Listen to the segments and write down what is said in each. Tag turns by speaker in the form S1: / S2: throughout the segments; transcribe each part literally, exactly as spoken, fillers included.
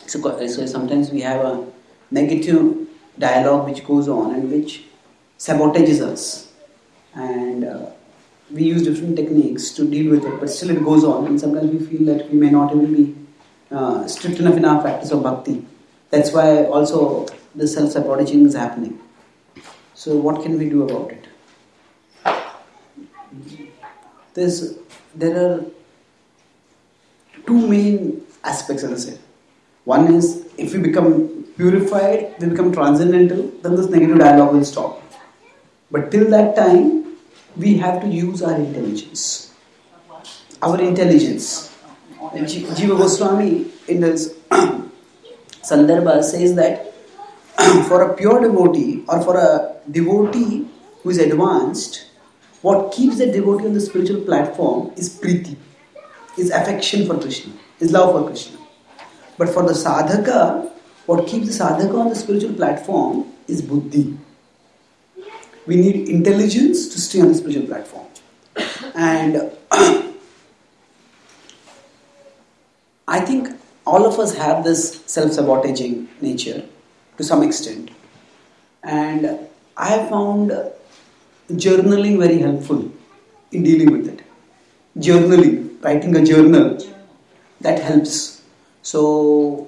S1: So, so sometimes we have a negative dialogue which goes on and which sabotages us, and uh, we use different techniques to deal with it, but still it goes on, and sometimes we feel that we may not even be uh, strict enough in our practice of bhakti. That's why also the self-sabotaging is happening. So what can we do about it? There's, there are two main aspects, as I say. One is, if we become purified, we become transcendental, then this negative dialogue will stop. But till that time, we have to use our intelligence. Our intelligence. J- Jiva Goswami in this Sandarbha says that for a pure devotee or for a devotee who is advanced, what keeps the devotee on the spiritual platform is priti, is affection for Krishna, is love for Krishna. But for the sadhaka, what keeps the sadhaka on the spiritual platform is buddhi. We need intelligence to stay on the spiritual platform. And I think all of us have this self-sabotaging nature to some extent. And I have found journaling very helpful in dealing with it. Journaling, writing a journal, that helps. So,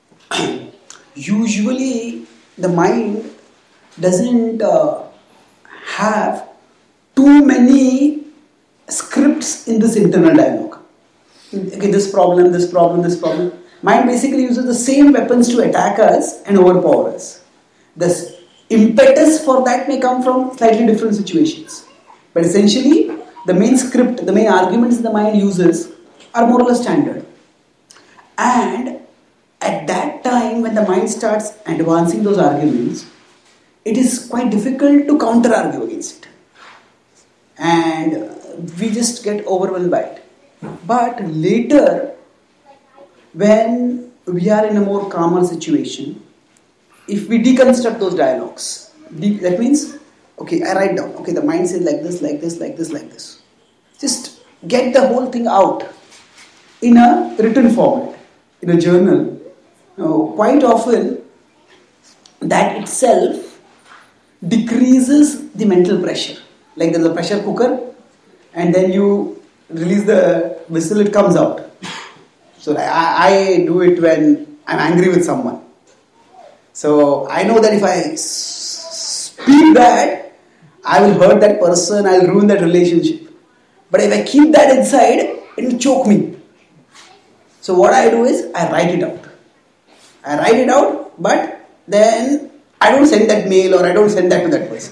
S1: usually the mind doesn't uh, have too many scripts in this internal dialogue. Okay, this problem, this problem, this problem. Mind basically uses the same weapons to attack us and overpower us. The impetus for that may come from slightly different situations. But essentially, the main script, the main arguments the mind uses are more or less standard. And at that time, when the mind starts advancing those arguments, it is quite difficult to counter-argue against it. And we just get overwhelmed by it. But later, when we are in a more calmer situation, if we deconstruct those dialogues, de- that means, okay, I write down, okay, the mind says like this, like this, like this, like this. Just get the whole thing out in a written format, in a journal. Now, quite often, that itself decreases the mental pressure. Like there's a pressure cooker, and then you release the whistle, it comes out. So I, I do it when I'm angry with someone. So I know that if I s- speak that, I will hurt that person, I will ruin that relationship. But if I keep that inside, it will choke me. So what I do is, I write it out. I write it out, but then I don't send that mail or I don't send that to that person.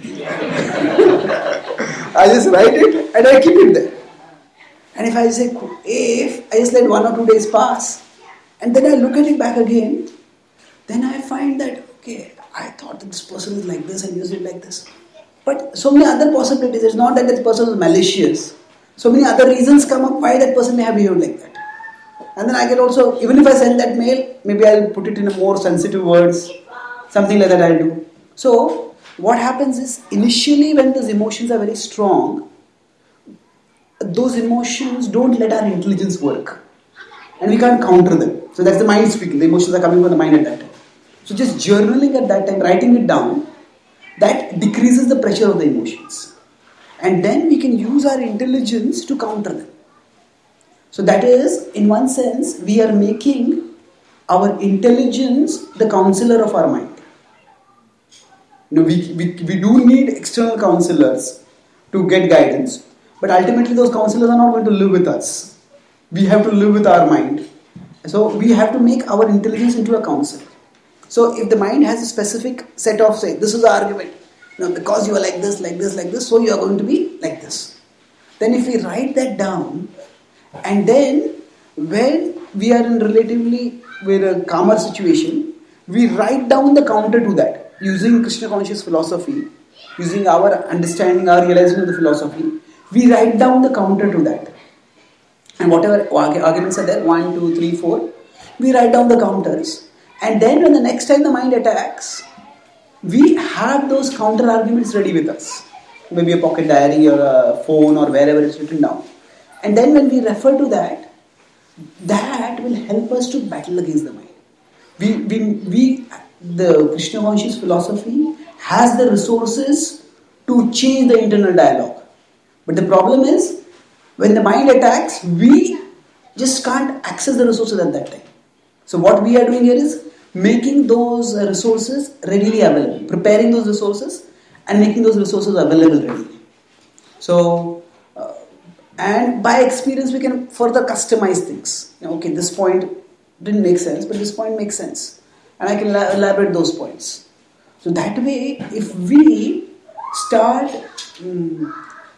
S1: I just write it and I keep it there. And if I say, if I just let one or two days pass, and then I look at it back again, then I find that, okay, I thought that this person is like this and used it like this. But so many other possibilities. It's not that that person is malicious. So many other reasons come up why that person may have behaved like that. And then I get also, even if I send that mail, maybe I'll put it in a more sensitive words, something like that I'll do. So, what happens is, initially when those emotions are very strong, those emotions don't let our intelligence work. And we can't counter them. So that's the mind speaking. The emotions are coming from the mind at that time. So just journaling at that time, writing it down, that decreases the pressure of the emotions. And then we can use our intelligence to counter them. So that is, in one sense, we are making our intelligence the counselor of our mind. You know, we, we, we do need external counselors to get guidance, but ultimately those counselors are not going to live with us. We have to live with our mind. So we have to make our intelligence into a counselor. So if the mind has a specific set of, say, this is the argument, you know, because you are like this, like this, like this, so you are going to be like this. Then if we write that down, and then when we are in relatively with a calmer situation, we write down the counter to that using Krishna conscious philosophy, using our understanding, our realization of the philosophy. We write down the counter to that. And whatever arguments are there, one, two, three, four, we write down the counters. And then when the next time the mind attacks, we have those counter arguments ready with us. Maybe a pocket diary or a phone or wherever it's written down. And then when we refer to that, that will help us to battle against the mind. we, we, we, the Krishna conscious philosophy has the resources to change the internal dialogue. But the problem is, when the mind attacks, we just can't access the resources at that time. So what we are doing here is making those resources readily available, preparing those resources and making those resources available readily. So, uh, and by experience we can further customize things. You know, okay, this point didn't make sense, but this point makes sense. And I can elaborate those points. So that way, if we start, um,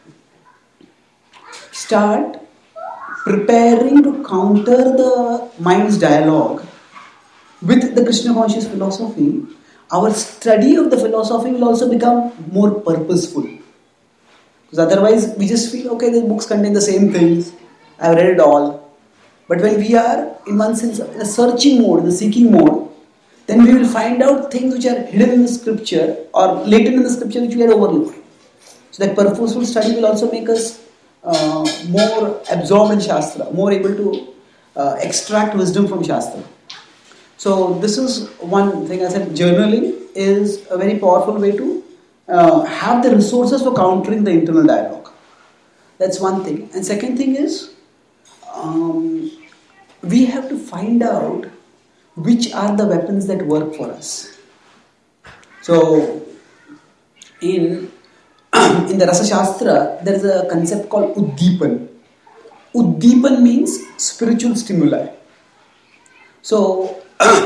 S1: start preparing to counter the mind's dialogue with the Krishna conscious philosophy, our study of the philosophy will also become more purposeful. Because otherwise we just feel, okay, the books contain the same things, I've read it all. But when we are in one sense in a searching mode, in the seeking mode, then we will find out things which are hidden in the scripture or latent in the scripture which we had overlooked. So that purposeful study will also make us uh, more absorbed in Shastra, more able to uh, extract wisdom from Shastra. So this is one thing I said, journaling is a very powerful way to uh, have the resources for countering the internal dialogue. That's one thing. And second thing is, um, we have to find out which are the weapons that work for us. So, in, in the Rasa Shastra, there is a concept called Uddipan. Uddipan means spiritual stimuli. So,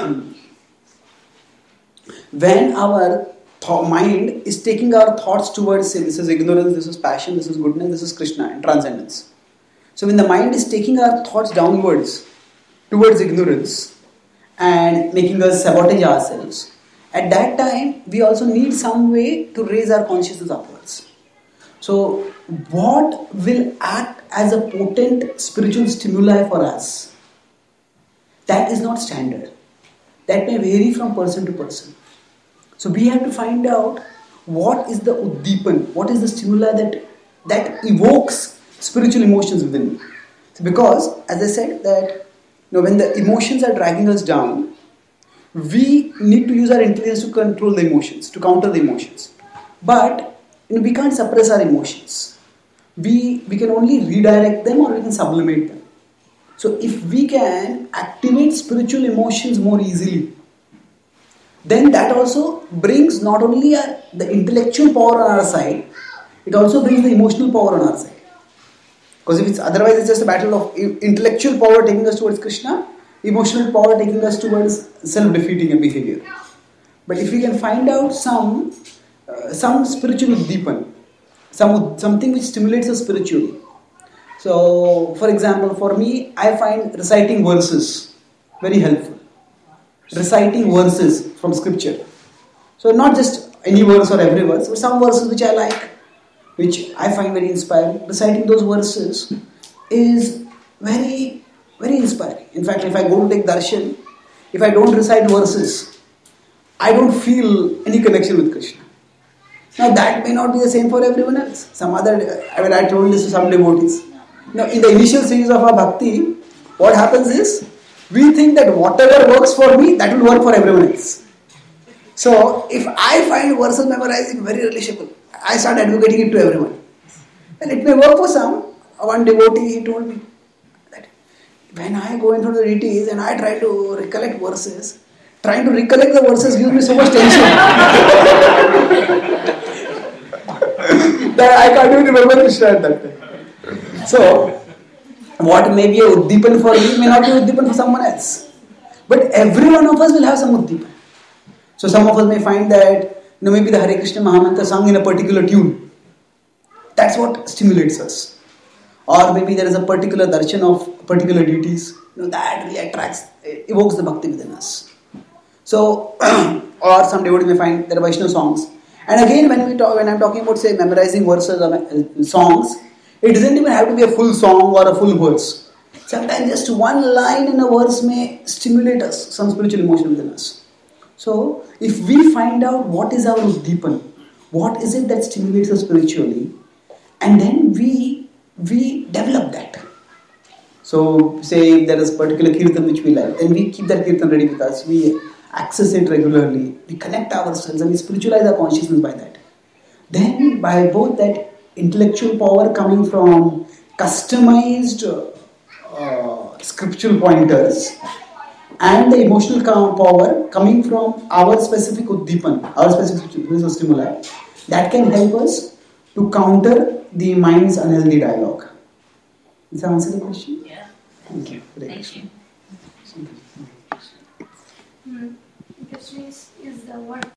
S1: when our th- mind is taking our thoughts towards, say, this is ignorance, this is passion, this is goodness, this is Krishna and transcendence. So when the mind is taking our thoughts downwards towards ignorance and making us sabotage ourselves, at that time we also need some way to raise our consciousness upwards. So what will act as a potent spiritual stimuli for us? That is not standard. That may vary from person to person. So we have to find out what is the uddipan, what is the stimuli that, that evokes spiritual emotions within me. So because, as I said, that you know, when the emotions are dragging us down, we need to use our intelligence to control the emotions, to counter the emotions. But you know, we can't suppress our emotions. We, we can only redirect them or we can sublimate them. So if we can activate spiritual emotions more easily, then that also brings not only our, the intellectual power on our side, it also brings the emotional power on our side. Because if it's otherwise it's just a battle of intellectual power taking us towards Krishna, emotional power taking us towards self-defeating behavior. But if we can find out some uh, some spiritual uddipan, some something which stimulates us spiritually. So, for example, for me, I find reciting verses very helpful. Reciting verses from scripture. So, not just any verse or every verse, but some verses which I like, which I find very inspiring. Reciting those verses is very, very inspiring. In fact, if I go to take darshan, if I don't recite verses, I don't feel any connection with Krishna. Now, that may not be the same for everyone else. Some other, I mean, I told this to some devotees. Now, in the initial stages of our bhakti, what happens is, we think that whatever works for me, that will work for everyone else. So, if I find verses memorizing very relishable, I start advocating it to everyone. And it may work for some. One devotee, he told me that when I go in front of the deities and I try to recollect verses, trying to recollect the verses gives me so much tension that I can't even remember Krishna at that time. So, what may be a uddipan for me may not be uddipan for someone else. But every one of us will have some uddipan. So some of us may find that, you know, maybe the Hare Krishna Mahamantra sung in a particular tune. That's what stimulates us. Or maybe there is a particular darshan of particular deities. You know, that really attracts, evokes the bhakti within us. So, or some devotee may find there are Vaishnava songs. And again, when we talk, when I'm talking about, say, memorizing verses or songs, it doesn't even have to be a full song or a full verse. Sometimes just one line in a verse may stimulate us, some spiritual emotion within us. So, if we find out what is our uddipan, what is it that stimulates us spiritually, and then we we develop that. So, say if there is particular kirtan which we like, then we keep that kirtan ready with us. We access it regularly, we connect ourselves and we spiritualize our consciousness by that. Then by both that intellectual power coming from customized uh, scriptural pointers and the emotional power coming from our specific uddipan, our specific stimuli, that can help us to counter the mind's unhealthy dialogue. Does that answer the question?
S2: Yeah.
S1: Thank you.
S2: Thank you.
S3: Hmm. Question is, is the what